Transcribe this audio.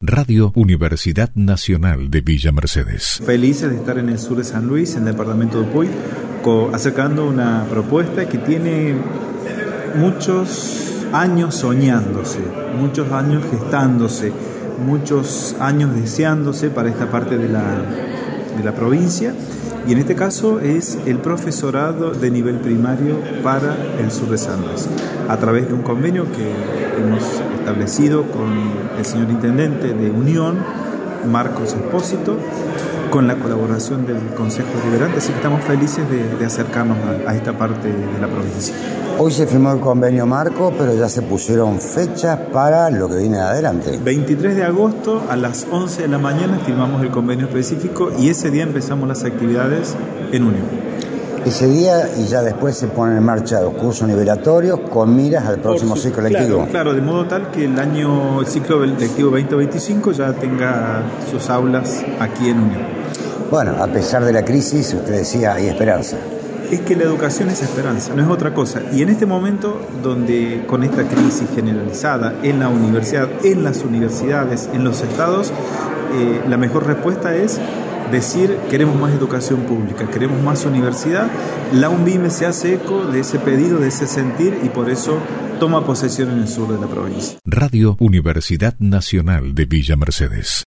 Radio Universidad Nacional de Villa Mercedes. Felices de estar en el sur de San Luis, en el departamento de Puy, acercando una propuesta que tiene muchos años soñándose, muchos años gestándose, muchos años deseándose para esta parte de la provincia, y en este caso es el profesorado de nivel primario para el sur de San Luis, a través de un convenio que hemos establecido con el señor intendente de Unión, Marcos Espósito, con la colaboración del Consejo Deliberante, así que estamos felices de acercarnos a esta parte de la provincia. Hoy se firmó el convenio marco, pero ya se pusieron fechas para lo que viene de adelante. 23 de agosto a las 11 de la mañana firmamos el convenio específico y ese día empezamos las actividades en Unión. Ese día y ya después se ponen en marcha los cursos nivelatorios con miras al próximo ciclo lectivo. Claro, de modo tal que el ciclo lectivo 2025 ya tenga sus aulas aquí en Unión. Bueno, a pesar de la crisis, usted decía, hay esperanza. Es que la educación es esperanza, no es otra cosa. Y en este momento, donde con esta crisis generalizada en la universidad, en las universidades, en los estados, la mejor respuesta es decir, queremos más educación pública, queremos más universidad. La UNVIME se hace eco de ese pedido, de ese sentir, y por eso toma posesión en el sur de la provincia. Radio Universidad Nacional de Villa Mercedes.